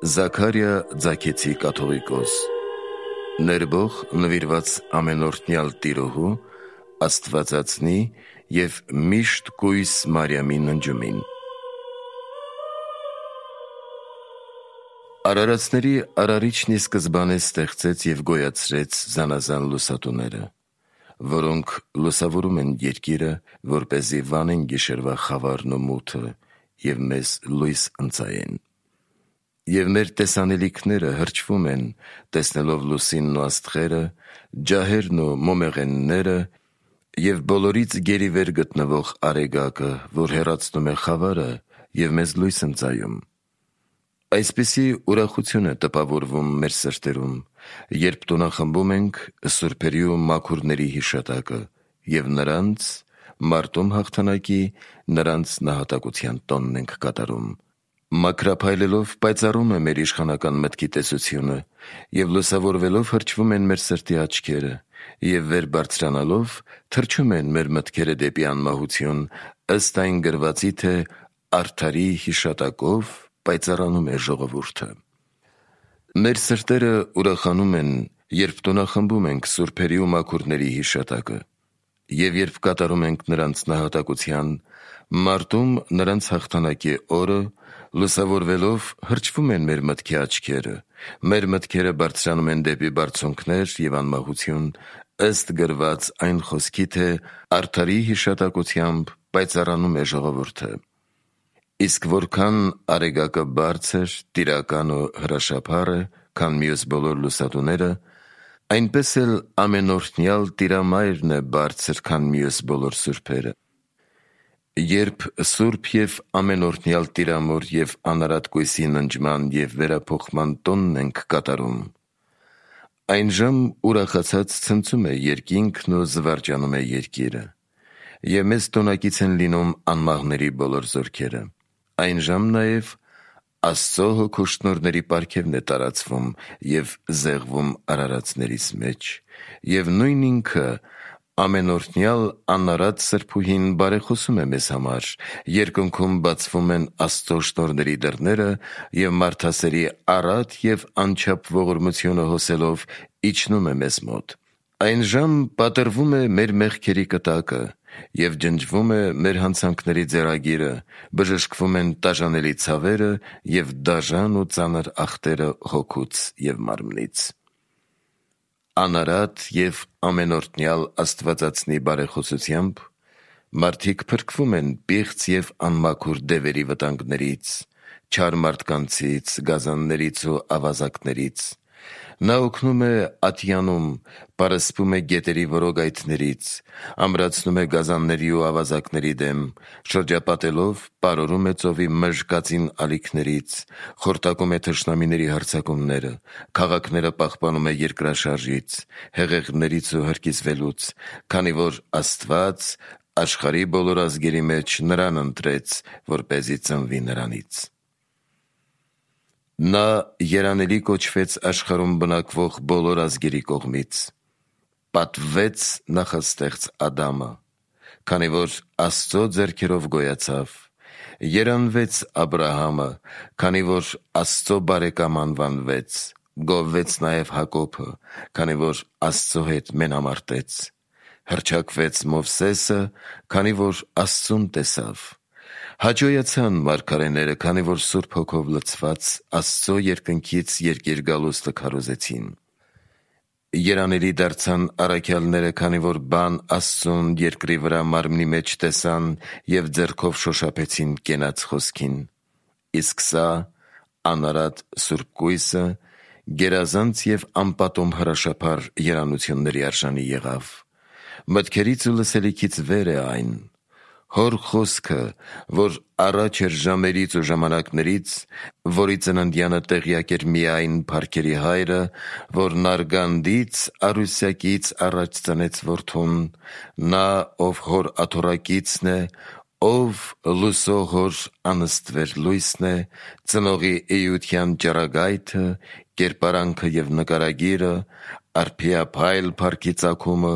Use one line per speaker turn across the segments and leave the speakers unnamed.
Զաքարիա Ձագեցի կաթողիկոս, ներբող նվիրված ամենօրհնյալ Տիրոհու, Աստվածածնի և միշտ կույս Մարիամի ննջումին։ Արարածների արարիչն ի սկզբանե ստեղծեց և գոյացրեց զանազան լուսատուները, որոնք լուսավորում են երկիրը, որպեսզի վանեն գիշերվա խավարն ու մութը և մեզ լույս ընծայեն։ Եվ մեր տեսանելիքները հրճվում են, տեսնելով լուսինն ու աստղերը, ջահերն ու մոմեղենները և բոլորից գերիվեր գտնվող Արեգակը, որ հեռացնում է խավարը և մեզ լույս ընծայում։ Այսպիսի ուրախություն է տպավորվում մեր սրտերում, երբ տոնախմբում ենք սուրբերի ու մաքուրների հիշատակը և նրանց մարտում հաղթանակի, նրանց նահատակության տոնն ենք կատարում։ Մաքրափայլելով պայծառում է մեր իշխանական մտքի տեսությունը, և լուսավորվելով հրճվում են մեր սրտի աչքերը, և վեր բարձրանալով թռչում են մեր մտքերը դեպի անմահություն, ըստ այն գրվածի, թե արդարի հիշատակով պայծառանում է ժողովուրդը։ Մեր սրտերը ուրախանում են, երբ տոնախմբում ենք սուրբերի ու մաքուրների հիշատակը, և երբ կատարում ենք նրանց նահատակության, մարտում նրանց հաղթանակի օրը, լուսավորվելով հրճվում են մեր մտքի աչքերը, մեր մտքերը բարձրանում են դեպի բարձունքներ և անմահություն, ըստ գրված այն խոսքի, թե արդարի հիշատակությամբ պայծառանում է ժողովուրդը։ Իսկ որքան Արեգակը բարձր, տիրական ու հրաշափառ է, քան մյուս բոլոր լուսատուները, այնպես էլ ամենօրհնյալ Տիրամայրն է բարձր, քան մյուս բոլոր սուրբերը։ Երբ սուրբ և ամենօրհնյալ Տիրամոր և անարատ կույսի ննջման և վերափոխման տոնն ենք կատարում, այնժամ ուրախացած ցնծում է երկինքն ու զվարճանում է երկիրը, և մեզ տոնակից են լինում անմահների բոլոր զորքերը։ Այնժամ նաև Աստծո Հոգու շնորհների պարգևն է տարածվում և զեղվում արարածներիս մեջ, և նույն ինքը ամենօրհնյալ անարատ Սրբուհին բարեխոսում է մեզ համար, երկնքում բացվում են Աստծո շնորհների դռները, և մարդասերի առատ և անչափ ողորմությունը հոսելով իջնում է մեզ մոտ։ Այնժամ պատռվում է մեր մեղքերի կտակը, և ջնջվում է մեր հանցանքների ձեռագիրը, բժշկվում են տաժանելի ցավերը և դաժան ու ծանր ախտերը հոգուց և մարմնից։ Անարատ և ամենօրհնյալ Աստվածածնի բարեխոսությամբ մարդիկ փրկվում են պիղծ և անմաքուր դևերի վտանգներից, չար մարդկանցից, գազաններից ու ավազակներից։ Նա օգնում է ատյանում, պարսպում է գետերի որոգայթներից, ամրացնում է գազանների ու ավազակների դեմ, շրջապատելով պարուրում է ծովի մժկածին ալիքներից, խորտակում է թշնամիների հարձակումները, քաղաքները պահպանում է երկրաշարժից, հեղեղներից ու հրկիզվելուց, քանի որ Աստված աշխարհի բոլոր ազգերի մեջ նրան ընտրեց, որպեսզի ծնվի նրանից։ Նա երանելի կոչվեց աշխարհում բնակվող բոլոր ազգերի կողմից, պատվվեց նախաստեղծ Ադամը, քանի որ Աստծո ձեռքերով գոյացավ, երանվեց Աբրահամը, քանի որ Աստծո բարեկամ անվանվեց, գովվեց նաև Հակոբը, քանի որ Աստծո հետ մենամարտեց, հռչակվեց Մովսեսը, քանի որ Աստծուն տեսավ, հաճոյացան մարգարեները, քանի որ Սուրբ Հոգով լցված Աստծո երկնքից երկիր գալուստը քարոզեցին, երանելի դարձան առաքյալները, քանի որ բան Աստծուն երկրի վրա մարմնի մեջ տեսան և ձեռքով շոշափեցին կենաց խոսքին, իսկ սա անարատ սուրբ կույսը գերազանց և անպատոմ հրաշափառ երանությունների արժանի եղավ։ Մտքերից ու լսելիքից վեր է այն, Հոր խոսքը, որ առաջ էր ժամերից ու ժամանակներից, որի ծննդյանը տեղյակ էր միայն փառքերի Հայրը, որ Նարգանդից առուսյակից առաջ ծնեց որդուն, նա, ով Հոր աթոռակիցն է, ով լուսո Հոր անստվեր լույսն է, ծնողի էության ճառագայթը, կերպարանքը և նկարագիրը, արբիափայլ փառքի ծագումը,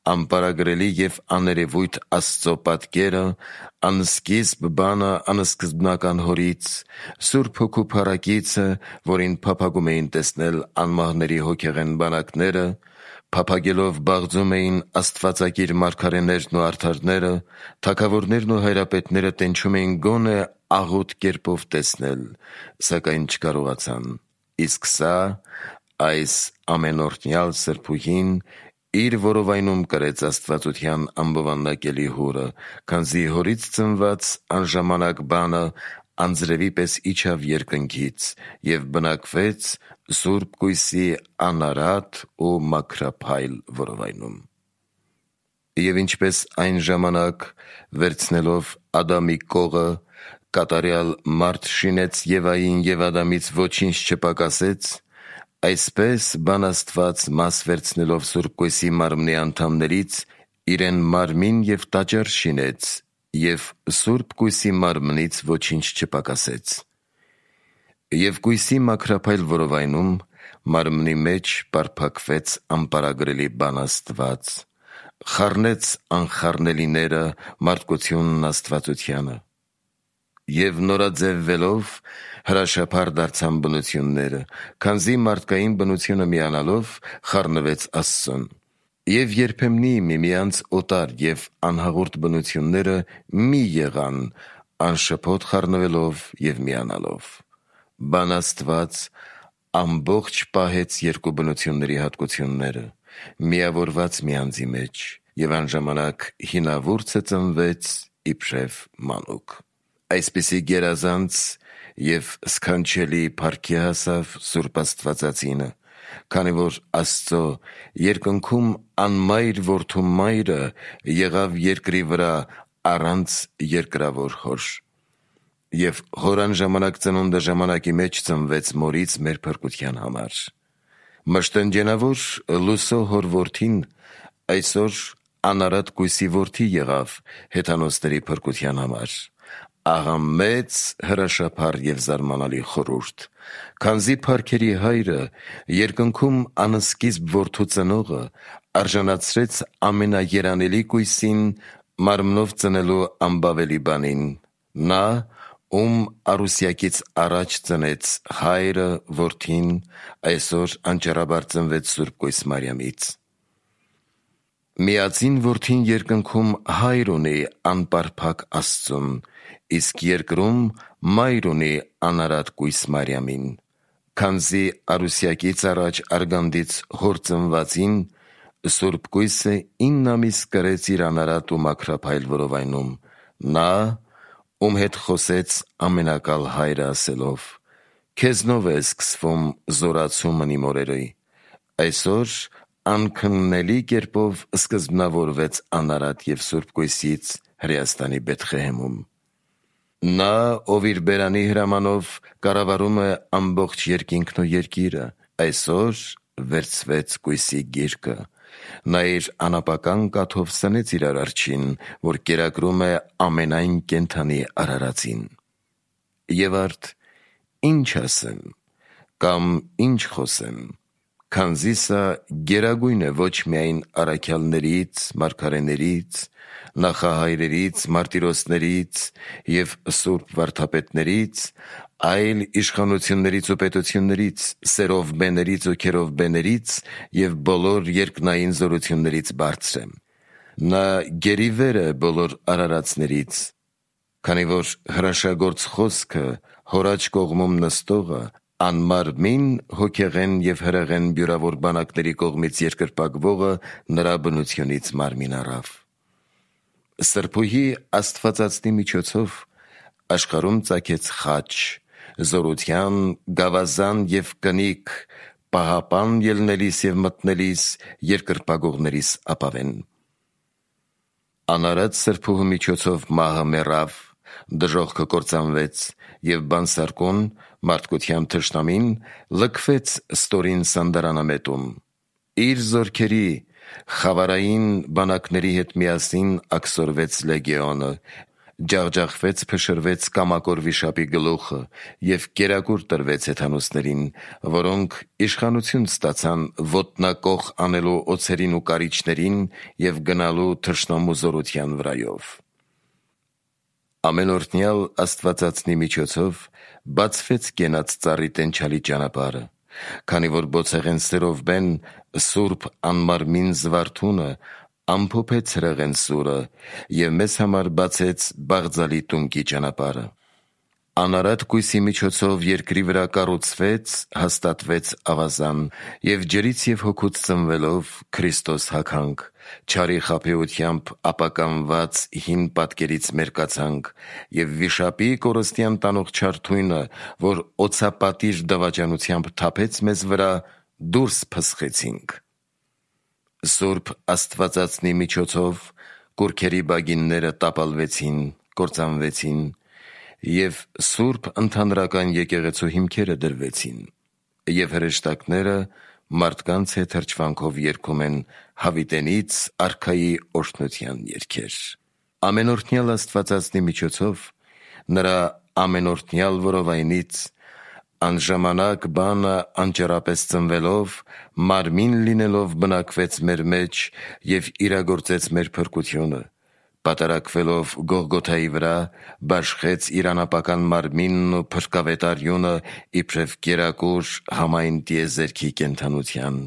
անպարագրելի և աներևույթ Աստծո պատկերը, անսկիզբ բանը անսկզբնական հորից, Սուրբ Հոգու փառակիցը, որին փափագում էին տեսնել անմահների հոգեղեն բանակները, փափագելով բաղձում էին աստվածակիր մարգարեներն ու արդարները, թագավորներն ու հայրապետները տենչում էին գոնե աղոտ կերպով տեսնել, սակայն չկարողացան, իսկ սա այս ամենօրհնյալ սրբուհին իր որովայնում կրեց աստվածության ամբովանդակելի հորը, քանզի հորից ծնված անժամանակ բանը անձրևի պես իջավ երկնքից և բնակվեց Սուրբ Կույսի անարատ ու մաքրափայլ որովայնում։ Եվ ինչպես այն ժամանակ, վերցնելով Ադամի կողը, կատարյալ մարդ շինեց Եվային և Ադամից ոչինչ չպակասեց, այսպես բան Աստված մաս վերցնելով Սուրբ Կույսի մարմնի անդամներից, իրեն մարմին և տաճար շինեց, և Սուրբ Կույսի մարմնից ոչինչ չպակասեց։ Եվ Կույսի մաքրափայլ որովայնում մարմնի մեջ պարփակվեց անպարագրելի բան Աստված, խառնեց անխառնելիները մարդկությունն աստվածությանը։ Եվ նորաձևվելով հրաշափառ դարձան բնությունները, քանզի մարդկային բնությունը միանալով խառնվեց Աստծուն։ Եվ երբեմնի միմյանց օտար և անհաղորդ բնությունները մի եղան, անշփոթ խառնվելով և միանալով։ Բան Աստված ամբողջ պահեց երկու բնությունների հատկությունները, միավորված մի անձի մեջ, և անժամանակ հինավուրցը ծնվեց իբրև մանուկ։ Այսպիսի գերազանց և սքանչելի փառքի հասավ Սուրբ Աստվածածինը, քանի որ Աստծո երկնքում անմայր որդու մայրը եղավ երկրի վրա առանց երկրավոր հոր։ Եվ հորան ժամանակ ծնունդը ժամանակի մեջ ծնվեց մորից մեր փրկության համար։ Մշտնջենավոր լույսո հոր որդին այսօր անարատ Կույսի որդի եղավ հեթանոսների փրկության համար։ Ահա մեծ հրաշափառ և զարմանալի խորհուրդ, քանզի փառքերի Հայրը, երկնքում անսկիզբ որդու ծնողը, արժանացրեց ամենաերանելի Կույսին մարմնով ծնելու անբավելի բանին, նա, ում առուսյակից առաջ ծնեց Հայրը որդին, այսօր անճռաբար ծնվեց Սուրբ Կույս Մարիամից։ Միածին որդին երկնքում հայր ունի անպարփակ Աստծուն, իսկ երկրում մայր ունի անարատ Կույս Մարիամին, քանզի առուսյակից առաջ արգանդից հոր ծնվածին Սուրբ Կույսը 9 ամիս կրեց իր անարատ ու մաքրափայլ որովայնում, նա, ում հետ խոսեց ամենակալ Հայրը ասելով. «Քեզնով է սկսվում զորացումն իմ օրերը»։ Այսօր անքննելի կերպով սկզբնավորվեց անարատ և Սուրբ Կույսից Հրեաստանի Բեթխեհեմում։ Նա, ով իր բերանի հրամանով կառավարում է ամբողջ երկինքն ու երկիրը, այսօր վերցվեց Կույսի գիրկը։ Նա իր անապական կաթով սնեց իր Արարչին, որ կերակրում է ամենայն կենդանի Արարածին։ Եվ արդ ի՞նչ ասեմ, կամ ի՞նչ խոսեմ, քանզի սա գերագույն է ոչ միայն առաքյալներից, մարգարեներից, նախահայրերից, մարտիրոսներից և սուրբ վարդապետներից, այլ իշխանություններից ու պետություններից, սերովբեներից ու քերովբեներից և բոլոր երկնային զորություններից բարձր է։ Նա գերիվեր է բոլոր արարածներից, քանի որ հրաշագործ խոսքը հոր աջ կողմում նստողը անմարմին հոգեղեն և հրեղեն բյուրավոր բանակների կողմից երկրպագվողը նրա բնությունից մարմին առավ։ Սրբուհի Աստվածածնի միջոցով աշխարհում ծագեց խաչ, զորության, գավազան և կնիկ, պահապան ելնելիս և մտնելիս, երկրպագողներիս ապավեն։ Անարատ սրբուհու միջոցով մահը մեռավ, դժոխքը կործանվեց, և բանսարկուն, մարդկության թշնամին, լքվեց ստորին սանդարանամետում։ Իր զորքերի խավարային բանակների հետ միասին աքսորվեց լեգիոնը, ջաղջաղվեց, փշրվեց կամակոր վիշապի գլուխը և կերակուր տրվեց հեթանոսներին, որոնք իշխանություն ստացան ոտնակոխ անելու օձերին ու կարիճներին և գնալու թշնամու զորության վրայով։ Ամենօրհնյալ Աստվածածնի միջոցով բացվեց կենաց ծառի տենչալի ճանապարհը, քանի որ բոցեղեն սերովբեն սուրբ անմարմին զվարթունը ամփոփեց հրեղեն սուրը և մեզ համար բացեց բաղձալի տունկի ճանապարհը։ Անարատ կույսի միջոցով երկրի վրա կառուցվեց, հաստատվեց ավազան և ջրից և հոգուց ծնվելով Քրիստոս հագանք, չարի խաբեությամբ ապականված հին պատկերից մերկացանք և վիշապի կորստյան տանող չար թույնը, որ օձապատիժ դավաճանությամբ թափեց մեզ վրա, դուրս փսխեցինք։ Սուրբ Աստվածածնի միջոցով կուռքերի բագինները տապալվեցին, կործանվեցին և Սուրբ Ընդհանրական եկեղեցու հիմքերը դրվեցին, և հրեշտակները մարդկանց հետ հրճվանքով երգում են հավիտենից արքայի օրհնության երգեր։ Ամենօրհնյալ Աստվածածնի միջոցով նրա ամենօրհնյալ որովայնից անժամանակ բանը անճռապես ծնվելով, մարմին լինելով բնակվեց մեր մեջ և իրագործեց մեր փրկությունը, պատարագվելով Գողգոթայի վրա, բաշխեց իր անապական մարմինն ու փրկավետ արյունը իբրև կերակուր համայն տիեզերքի կենդանության,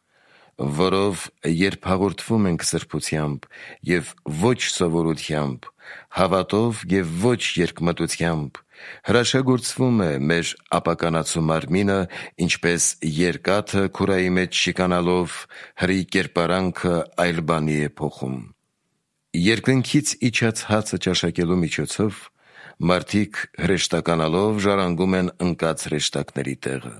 որով երբ հաղորդվում ենք սրբությամբ և ոչ սովորությամբ, հավատով և ոչ երկմտությամբ, հրաշագործվում է մեր ապականացու մարմինը, ինչպես երկաթը քուրայի մեջ շիկանալով հրի կերպարանքը այլ բանի է փոխում։ Երկնքից իջած հացը ճաշակելու միջոցով մարդիկ հրեշտականալով ժառանգում են ընկած հրեշտակների տեղը։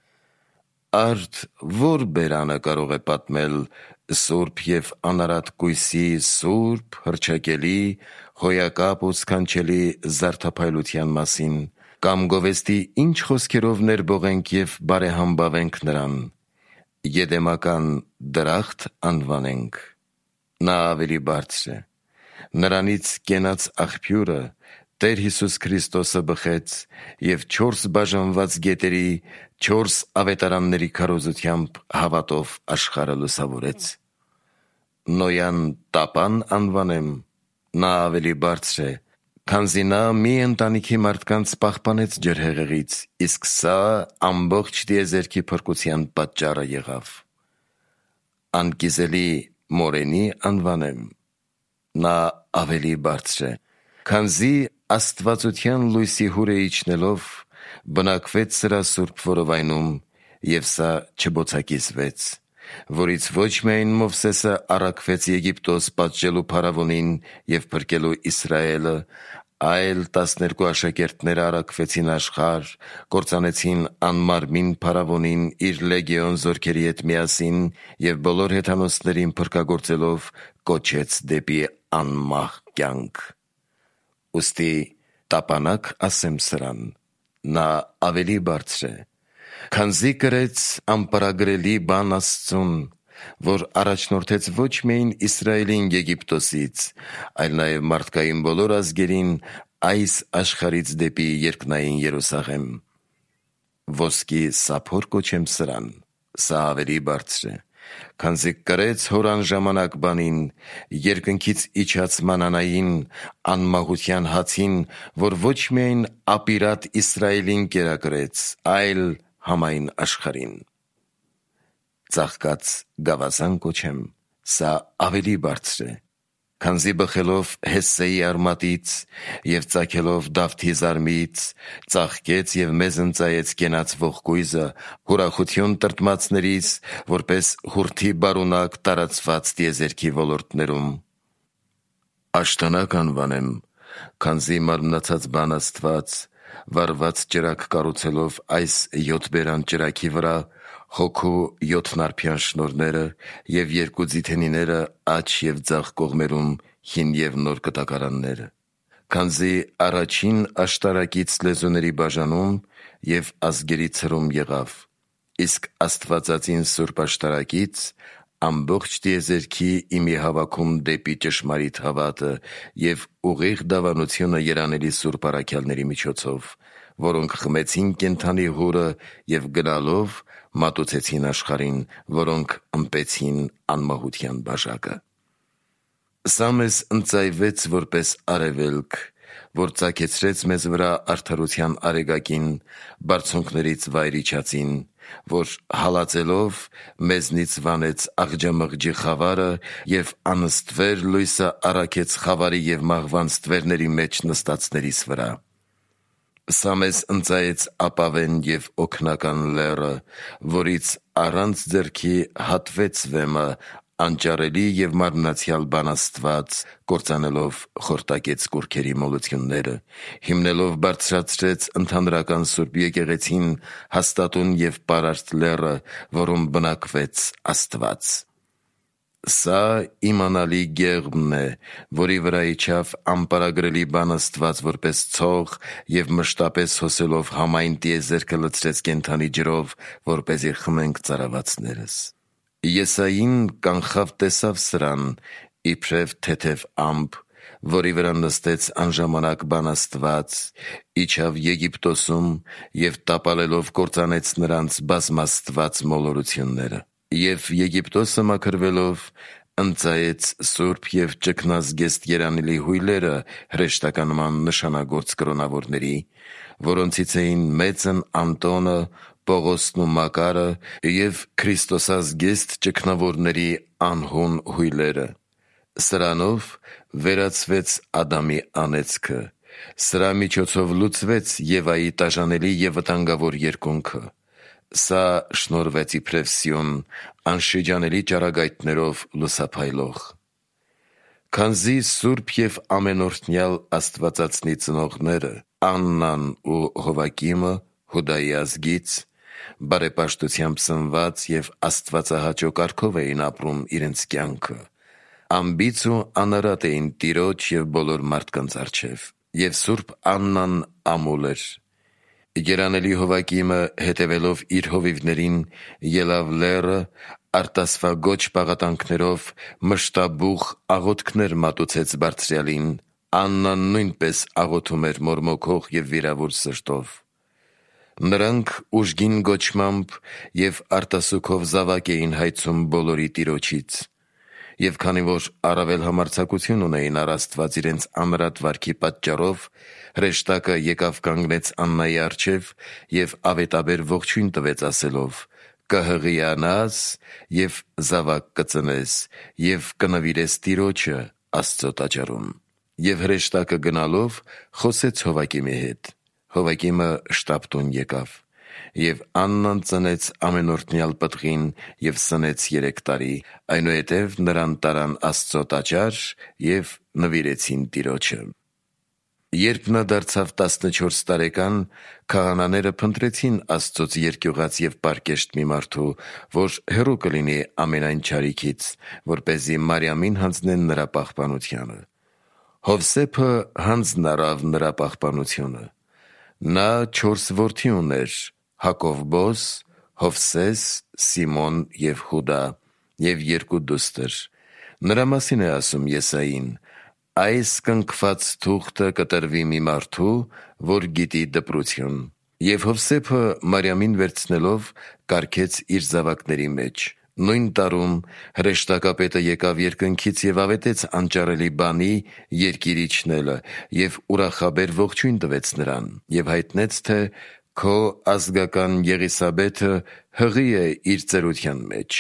Արդ ո՞ր բերանը կարող է պատմել սուրբ և անարատ կույսի սուրբ, հռչակելի, հոյակապ ու սքանչելի զարդափայլության մասին, կամ գովեստի ինչ խոսքերով ներբողենք և բարեհամբավենք նրան, Եդեմական դրախտ անվանենք։ Նա ավելի բարձր է։ Նրանից կենաց աղբյուրը Տեր Հիսուս Քրիստոսը բխեց և 4 բաժանված գետերի 4 ավետարանների քարոզությամբ հավատով աշխարհը լուսավորեց։ Նոյան տապան անվանեմ, նա ավելի բարձր է, քանզի նա մի ընտանիքի մարդկանց պահպանեց ջրհեղեղից, իսկ սա ամբողջ տիեզերքի փրկության պատճառը եղավ։ Անկիզելի Մորենի անվանեմ, նա ավելի բարձր է, քանզի աստվածության լույսի հուր է իջնելով, բնակվեց սրա սուրբ որովայնում և սա չբոցակիզվեց, որից ոչ միայն Մովսեսը առաքվեց Եգիպտոս պատժելու փարավոնին և փրկելու Իսրայելը, այլ 12 աշակերտները առաքվեցին աշխարհ, կործանեցին անմարմին փարավոնին իր լեգիոն զորքերի հետ միասին և բոլոր հեթանոսներին փրկագործելով կոչեց դեպի անմահ կյանք։ Ուստի տապանակ ասեմ սրան, նա ավելի բարձր է, քանզի կրեց անպարագրելի բան Աստծուն, որ առաջնորդեց ոչ միայն Իսրայելին Եգիպտոսից, այլ նաև մարդկային բոլոր ազգերին այս աշխարհից դեպի երկնային Երուսաղեմ։ Ոսկի սափոր կոչեմ սրան, սա ավելի բարձր է, քանզի կրեց հոր անժամանակ բանին, երկնքից իջած մանանային, անմահության հացին, որ ոչ միայն ապիրատ Իսրայելին կերակրեց, այլ համայն աշխարհին։ Ծաղկած գավազան կոչեմ, սա ավելի բարձր է, քանզի բխելով Հեսսեի արմատից և ծագելով Դավթի զարմից, ծաղկեց և մեզ ընծայեց կենաց ողկույզը, ուրախություն տրտմածներից, որպես հուրթի բարունակ տարածված տիեզերքի ոլորտներում։ Աշտանակ անվանեմ, քանզի մարմնացած բան Աստված, վառված ճրագ կառուցելով այս 7-բերան ճրագի վրա, հոգու 7 արբյան շնորհները և 2 ձիթենիները աջ և ձախ կողմերում հին և նոր կտակարանները, քանզի առաջին աշտարակից լեզուների բաժանում և ազգերի ցրում եղավ, իսկ Աստվածածին սուրբ աշտարակից ամբողջ տիեզերքի իմի հավաքում դեպի ճշմարիտ հավատը և ուղիղ դավանությունը երանելի սուրբ առաքյալների միջոցով, որոնք խմեցին կենդանի հուրը և գնալով մատուցեցին աշխարհին, որոնք ըմպեցին անմահության բաժակը։ Սա մեզ ընծայվեց որպես արևելք, որ ծագեցրեց մեզ վրա արդարության արեգակին, բարձունքներից վայր իջածին, որ հալածելով մեզնից վանեց աղջամղջի խավարը և անստվեր լույսը առաքեց խավարի և մահվան ստվերների մեջ նստածներիս վրա։ Սա մեզ ընծայեց ապավեն և օգնական լեռը, որից առանց ձեռքի հատվեց վեմը, անճարելի և մարմնացյալ բանաստված, կործանելով խորտակեց կուռքերի մոլությունները, հիմնելով բարձրացրեց ընդհանրական Սուրբ եկեղեցին, հաստատուն և պարարտ լեռը, որում բնակվեց Աստված։ Սա իմանալի գեղմն է, որի վրա իջավ անպարագրելի բանաստված որպես ցող և մշտապես հոսելով համայն տիեզերքը լցրեց կենդանի ջրով, որպեսզի խմենք ծարավացներս։ Եսային կանխավ տեսավ սրան, իբրև թեթև ամպ, որի վրա նստեց անժամանակ բանաստված, իջավ Եգիպտոսում և տապալելով կործանեց նրանց բազմաստված մոլորությունները։ Եվ Եգիպտոսը մաքրվելով ընծայեց սուրբ և ճգնազգեստ երանելի հույլերը հրեշտականման նշանագործ կրոնավորների, որոնցից էին Մեծն Անտոնը, Պողոսն ու Մակարը և քրիստոսազգեստ ճգնավորների անհուն հույլերը։ Սրանով վերացվեց Ադամի անեծքը, սրա միջոցով լուծվեց Եվայի տաժանելի և վտանգավոր երկունքը։ Սա շնորհվեց իբրև Սիոն, անշիջանելի ճառագայթներով լուսափայլող։ Քանզի սուրբ և ամենօրհնյալ Աստվածածնի ծնողները Աննան ու Հովակիմը Հուդայի ազգից, բարեպաշտությամբ սնված և աստվածահաճո կարգով էին ապրում իրենց կյանքը, անբիծ ու անարատ էին Տիրոջ և բոլոր մարդկանց առջև, և սուրբ Աննան ամուլ էր։ Երանելի Հովակիմը, հետևելով իր հովիվներին, ելավ լեռը, արտասվագոչ պաղատանքներով մշտաբուխ աղոթքներ մատուցեց Բարձրյալին, Աննան նույնպես աղոթում էր մորմոքող և վիրավոր սրտով։ Նրանք ուժգին գոչմամբ և արտասուքով զավակ էին հայցում բոլորի Տիրոջից։ Եվ քանի որ առավել համարձակություն ունեին առ Աստված իրենց անարատ վարքի պատճառով, հրեշտակը եկավ կանգնեց Աննայի առջև և ավետաբեր ողջույն տվեց ասելով. «Կհղիանաս և զավակ կծնես և կնվիրես Տիրոջը Աստծո տաճարում»։ Եվ հրեշտակը գնալով խոսեց Հովակիմի հետ։ Հովակիմը շտապ տուն եկավ։ Եվ Աննան ծնեց ամենօրհնյալ պտղին և սնեց 3 տարի, այնուհետև նրան տարան Աստծո տաճար և նվիրեցին Տիրոջը։ Երբ նա դարձավ 14 տարեկան, քահանաները փնտրեցին Աստծուց երկյուղած և պարկեշտ մի մարդու, որ հեռու կլինի ամենայն չարիքից, որպեսզի Մարիամին հանձնեն նրա պահպանությանը։ Հովսեփը հանձն առավ նրա պահպանությունը։ Նա 4 որդի ուներ. Հակովբոս, Հովսես, Սիմոն և Հուդա, և 2 դուստր։ Նրա մասին է ասում Եսային. «Այս կնքված թուղթը կտրվի մի մարդու, որ գիտի դպրություն»։ Եվ Հովսեփը Մարիամին վերցնելով կարգեց իր զավակների մեջ։ Նույն տարում հրեշտակապետը եկավ երկնքից և ավետեց անճարելի բանի երկիր իջնելը և ուրախաբեր ողջույն տվեց նրան և հայտնեց, թե «Քո ազգական Եղիսաբեթը հղի է իր ծերության մեջ»։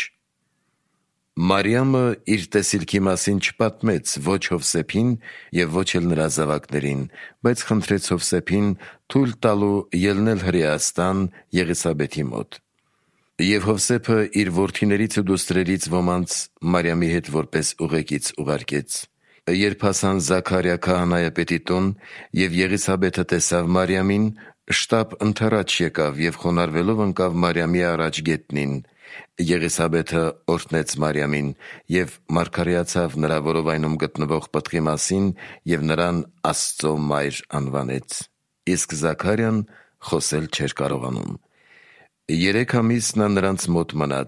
Մարիամը իր տեսիլքի մասին չպատմեց ոչ Հովսեփին և ոչ էլ նրա զավակներին, բայց խնդրեց Հովսեփին թույլ տալու ելնել Հրեաստան Եղիսաբեթի մոտ։ Եվ Հովսեփը իր որդիներից ու դուստրերից ոմանց Մարիամի հետ որպես ուղեկից ուղարկեց։ Երբ հասան Զաքարիա քահանայապետի տուն և Եղիսաբեթը տեսավ Մարիամին, շտապ ընդառաջ եկավ և խոնարհվելով ընկավ Մարիամի առաջ գետնին։ Եղիսաբեթը օրհնեց Մարիամին և մարգարեացավ նրա որովայնում գտնվող պտղի մասին և նրան Աստծո մայր անվանեց։ Իսկ Զաքարիան խոսել չէր կարողանում։ 3 ամիս նա նրանց մոտ մնաց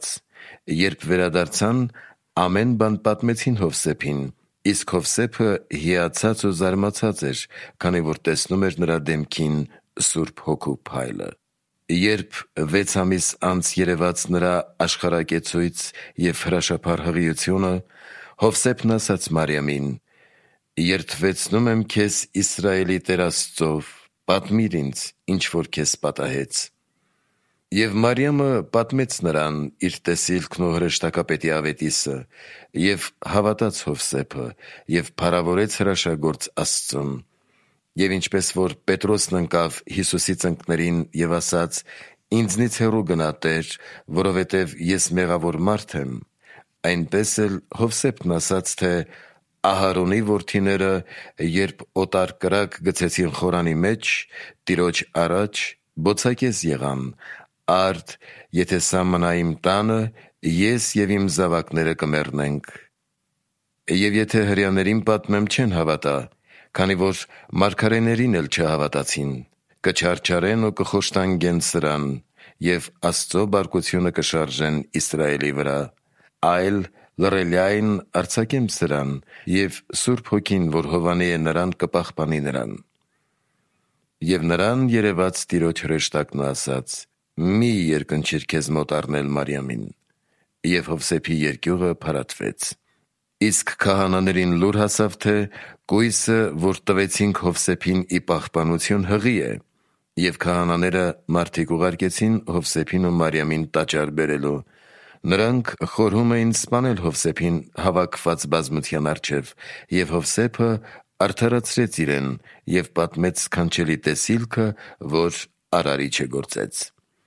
Երբ վերադարձան, ամեն բան պատմեցին Հովսեփին, իսկ Հովսեփը հիացած ու զարմացած էր, քանի որ տեսնում էր նրա դեմքին Սուրբ Հոգու փայլը։ Երբ 6 ամիս անց երևաց նրա աշխարհակեցույց և հրաշափառ հղիությունը, Հովսեփն ասաց Մարիամին. «Երդվեցնում եմ քեզ Իսրայելի Տեր Աստծով, պատմիր ինձ, ինչ որ քեզ պատահեց»։ Եվ Մարիամը պատմեց նրան իր տեսիլքն ու հրեշտակապետի ավետիսը, և հավատաց Հովսեփը, և փառավորեց հրաշագործ Աստծուն։ Եվ ինչպես որ Պետրոսն ընկավ Հիսուսի ծնկներին և ասաց. «Ինձնից հեռու գնա, Տեր, որովհետև ես մեղավոր մարդ եմ», այնպես էլ Հովսեփն ասաց, թե Ահարոնի որդիները, երբ օտար կրակ գցեցին խորանի մեջ, Տիրոջ առաջ բոցակез եղան. «Արդ, եթե սա մնա իմ տանը, ես և իմ զավակները կմեռնենք»։ Եվ եթե հրեաներին պատմեմ, չեն հավատա, քանի որ մարգարեներին էլ չհավատացին, կչարչարեն ու կխոշտանգեն սրան, և Աստծո բարկությունը կշարժեն Իսրայելի վրա, այլ լռելյայն արձակեմ սրան, և Սուրբ Հոգին, որ հովանի է նրան, կպահպանի նրան։ Եվ նրան երևաց Տիրոջ հրեշտակն ու ասաց. «Մի երկնչիր քեզ մոտ առնել Մարիամին»։ Եվ Հովսեփի երկյուղը փարատվեց։ Իսկ քահանաներին լուր հասավ, թե կույսը, որ տվեցինք Հովսեփին ի պահպանություն, հղի է, և քահանաները մարդիկ ուղարկեցին Հովսեփին ու Մարիամին տաճար բերելու։ Նրանք խորհում էին սպանել Հովսեփին հավաքված բազմության առջև, և Հովսեփը արդարացրեց իրեն և պատմեց սքանչելի տեսիլքը, որ Արարիչը գործեց։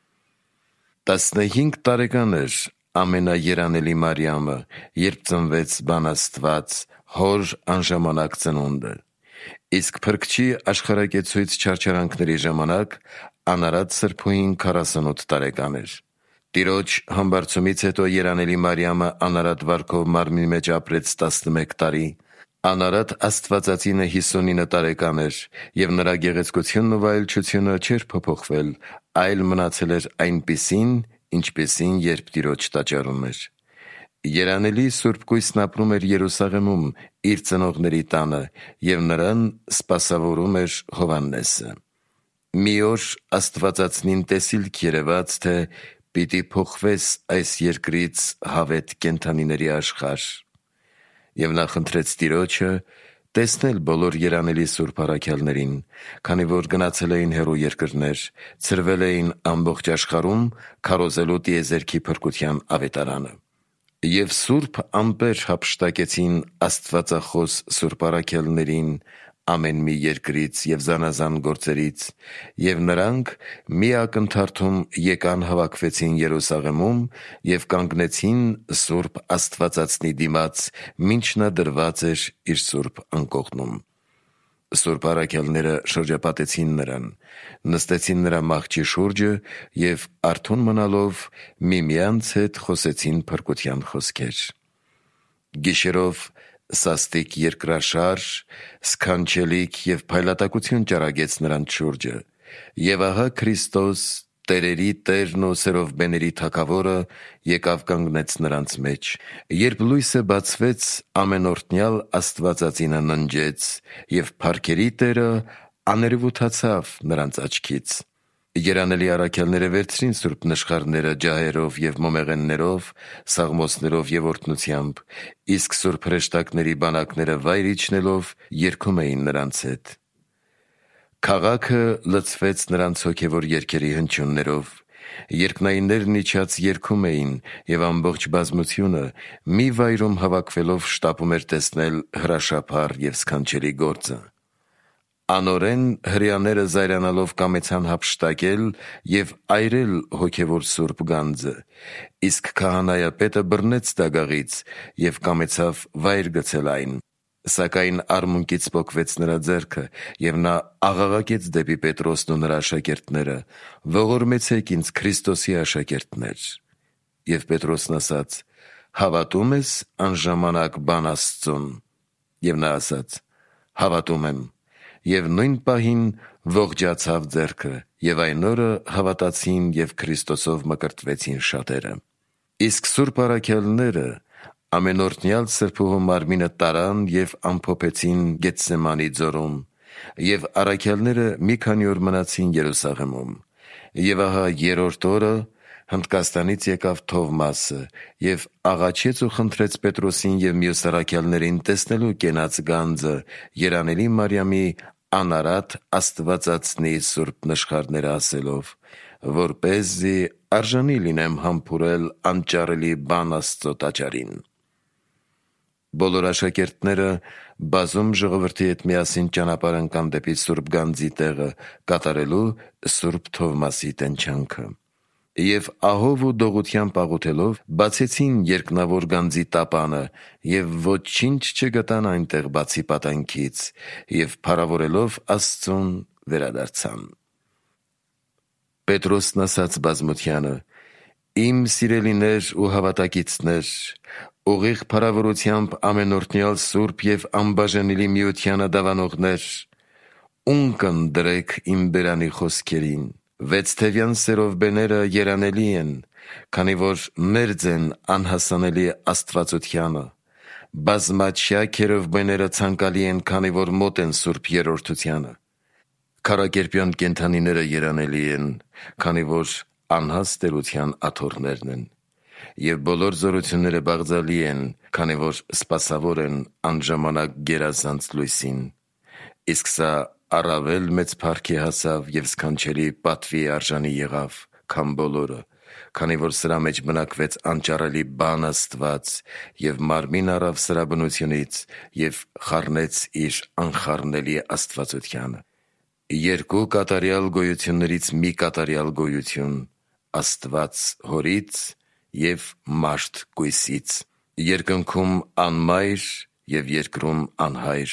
15 տարեկան էր ամենաերանելի Մարիամը, երբ ծնվեց բան Աստված, հոր անժամանակ ծնունդը։ Իսկ Փրկչի աշխարհակեցույց չարչարանքների ժամանակ անարատ սրբուհին 48 տարեկան էր։ Տիրոջ համբարձումից հետո երանելի Մարիամը անարատ վարքով մարմնի մեջ ապրեց 11 տարի։ Անարատ Աստվածածինը 59 տարեկան էր, և նրա գեղեցկությունն ու վայելչությունը չէր փոփոխվել, այլ մնացել էր այնպիսին, ինչպիսին երբ Տիրոջ տաճարում էր։ Երանելի Սուրբ Կույսն ապրում էր Երուսաղեմում իր ծնողների տանը, և նրան սպասավորում էր Հովհաննեսը։ Մի օր Աստվածածնին տեսիլք երևաց, թե պիտի փոխվես այս երկրից հավետ կենդանիների աշխարհ։ Եվ նա խնդրեց Տիրոջը տեսնել բոլոր երանելի սուրբ առաքյալներին, քանի որ գնացել էին հեռու երկրներ, ցրվել էին ամբողջ աշխարհում, քարոզելու տիեզերքի փրկության ավետարանը։ Եվ սուրբ ամպեր հափշտակեցին աստվածախոս սուրբ առաքյալներին ամեն մի երկրից և զանազան գործերից, և նրանք մի ակնթարթում եկան հավաքվեցին Երուսաղեմում և կանգնեցին Սուրբ Աստվածածնի դիմաց, մինչ նա դրված էր իր սուրբ անկողնում։ Սուրբ առաքյալները շրջապատեցին նրան, նստեցին նրա մահճի շուրջը և արթուն մնալով միմյանց հետ խոսեցին փրկության խոսքեր։ Գիշերով սաստիկ երկրաշարժ, սքանչելիք և փայլատակություն ճառագեց նրանց շուրջը, և ահա Քրիստոս, տերերի Տերն ու սերովբեների Թագավորը եկավ կանգնեց նրանց մեջ։ Երբ լույսը բացվեց, ամենօրհնյալ Աստվածածինը ննջեց, և փառքերի Տերը աներևութացավ նրանց աչքից։ Երանելի առաքյալները վերցրին սուրբ նշխարները ջահերով և մոմեղեններով, սաղմոսներով և օրհնությամբ, իսկ սուրբ հրեշտակների բանակները վայր իջնելով երգում էին նրանց հետ։ Քաղաքը լցվեց նրանց հոգևոր երգերի հնչյուններով։ Երկնայիններն իջած երգում էին, և ամբողջ բազմությունը մի վայրում հավաքվելով շտապում էր տեսնել հրաշափառ և սքանչելի գործը։ Անօրեն հրեաները զայրանալով կամեցան հափշտակել և այրել հոգևոր սուրբ գանձը, իսկ քահանայապետը բռնեց դագաղից և կամեցավ վայր գցել այն։ Սակայն արմունկից պոկվեց նրա ձեռքը, և նա աղաղակեց դեպի Պետրոսն ու նրա աշակերտները. «Ողորմեցեք ինձ, Քրիստոսի աշակերտներ»։ Եվ Պետրոսն ասաց. «Հավատո՞ւմ ես անժամանակ բան Աստծուն»։ Եվ նա ասաց. «Հավատում եմ»։ Եվ նույն պահին ողջացավ ձեռքը, և այն օրը հավատացին և Քրիստոսով մկրտվեցին շատերը։ Իսկ Սուրբ առաքյալները ամենօրտնյալ սրբուհու մարմինը տարան և ամփոփեցին Գեթսեմանի ձորում, և առաքյալները մի քանի օր մնացին Երուսաղեմում։ Եվ ահա երրորդ օրը Հնդկաստանից եկավ Թովմասը և աղաչեց ու խնդրեց Պետրոսին և մյուս առաքյալներին տեսնելու կենաց գանձը, երանելի Մարիամի անարատ Աստվածածնի սուրբ նշխարները ասելով, որպեսզի արժանի լինեմ համբուրել անճարելի բան Աստծո տաճարին։ Բոլոր աշակերտները բազում ժողովրդի հետ միասին ճանապարհ ընկան դեպի սուրբ գանձի տեղը, կատարելու սուրբ Թովմասի տենչանքը։ Եվ ահով ու դողությամբ աղոթելով բացեցին երկնավոր գանձի տապանը և ոչինչ չգտան այնտեղ բացի պատանքից, և փառավորելով Աստծուն վերադարձան։ Պետրոսն ասաց բազմությանը. «Իմ սիրելիներ ու հավատակիցներ, ուղիղ փառավորությամբ ամենօրտնյալ սուրբ և անբաժանելի միությանը դավանողներ, ունկնդրեք դրեք իմ բերանի խոսքերին։ Վեցթևյան սերովբեները երանելի են, քանի որ մերձ են անհասանելի աստվածությանը, բազմաչյա քերովբեները ցանկալի են, քանի որ մոտ են Սուրբ Երրորդությանը։ Քարակերպյան կենդանիները երանելի են, քանի որ անհաս տերության աթոռներն են, և բոլոր զորությունները բաղձալի են, քանի որ սպասավոր են անժամանակ գերազանց լույսին։ Իսկ սա առավել մեծ փառքի հասավ և սքանչելի պատվի արժանի եղավ, քան բոլորը, քանի որ սրա մեջ բնակվեց անճարելի բան Աստված և մարմին առավ սրա բնությունից և խառնեց իր անխառնելի աստվածությանը։ Երկու կատարյալ գոյություններից մի կատարյալ գոյություն՝ Աստված Հորից և Մարդ Կույսից, երկնքում անմայր և երկրում անհայր։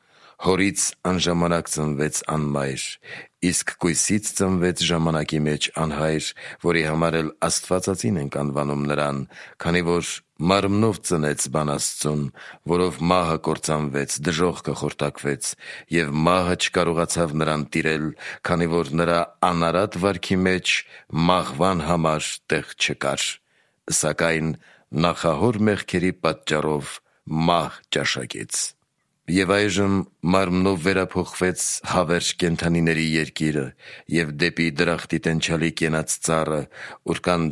Հորից անժամանակ ծնվեց անմայր, իսկ Կույսից ծնվեց ժամանակի մեջ անհայր, որի համար էլ Աստվածածին ենք անվանում նրան, քանի որ մարմնով ծնեց բան Աստծուն, որով մահը կործանվեց, դժոխքը խորտակվեց, և մահը չկարողացավ նրան տիրել, քանի որ նրա անարատ վարքի մեջ մահվան համար տեղ չկար, սակայն նախահոր մեղքերի պատճառով մահ ճաշակեց։ Եվ այժմ մարմնով վերափոխվեց հավերժ կենդանիների երկիրը և դեպի դրախտի տենչալի կենաց ծառը, ուր կան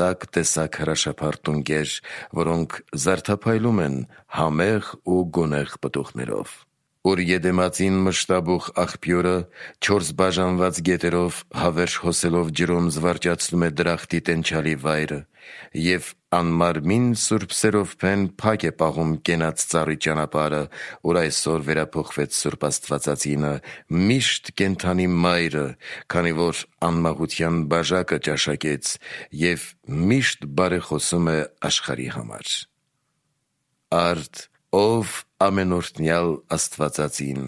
տեսակ հրաշափառ տունկեր, որոնք զարդափայլում են համեղ ու գունեղ պտուղներով, ուր Եդեմածին մշտաբուխ աղբյուրը 4 բաժանված գետերով հավերժ հոսելով ջրում զվարճացնում է դրախտի տենչալի վայրը, և անմարմին սուրբ սերովբեն փակ է պահում կենաց ծառի ճանապարհը, ուր այսօր վերափոխվեց Սուրբ Աստվածածինը, միշտ կենդանի մայրը, քանի որ անմահության բաժակը ճաշակեց և միշտ բարեխոսում է աշխարհի համար։ Արդ, ով ամենօրտնյալ Աստվածածին,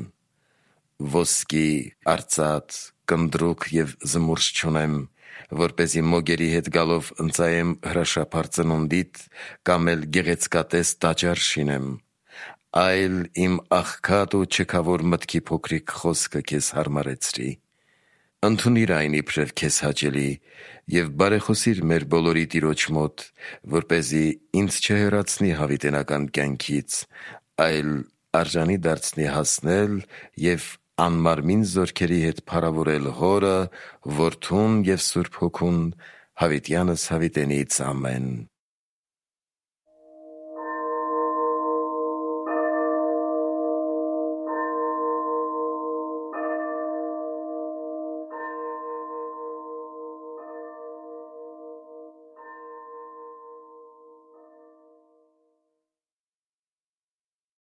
ոսկի, արծաթ, կնդրուկ և զմուրշ չունեմ, որպեսզի մոգերի հետ գալով ընծայեմ հրաշափառ ծնունդիդ կամ էլ գեղեցկատես տաճար շինեմ, այլ իմ աղքատ ու չքավոր մտքի փոքրիկ խոսքը քեզ հարմարեցրի։ Ընդունի՛ր այն իբրև քեզ հաճելի և բարեխոսի՛ր մեր բոլորի Տիրոջ մոտ, որպեսզի ինձ չհեռացնի հավիտենական կյանքից, այլ արժանի դարձնի հասնել և անմարմին զորքերի հետ փառավորել Հորը, Որդուն և Սուրբ Հոգուն, հավիտյանս հավիտենից։ Ամեն։